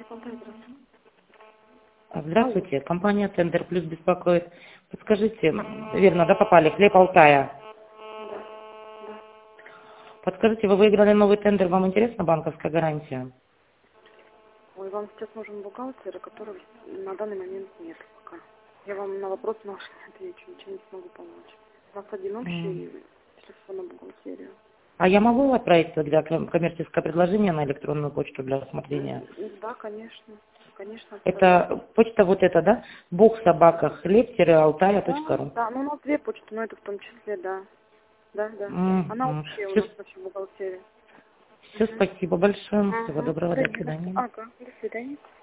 Здравствуйте, компания Тендер Плюс беспокоит. Подскажите, верно, да, попали, хлеб Алтая. Подскажите, вы выиграли новый тендер, вам интересна банковская гарантия? Ой, вам сейчас нужен бухгалтер, которого на данный момент нет пока. Я вам на вопрос наш не отвечу, ничего не смогу помочь. У вас один общий телефон на бухгалтерию. А я могу отправить тогда коммерческое предложение на электронную почту для рассмотрения? Да, конечно. Конечно. Это почта вот эта, да? bogsobaka.хлеб-алтая.ру. Да, ну у нас две почты, но это в том числе, да. Да. Она общая у нас вообще в бухгалтерии. Все, спасибо большое. Всего доброго, до свидания. Ага, до свидания.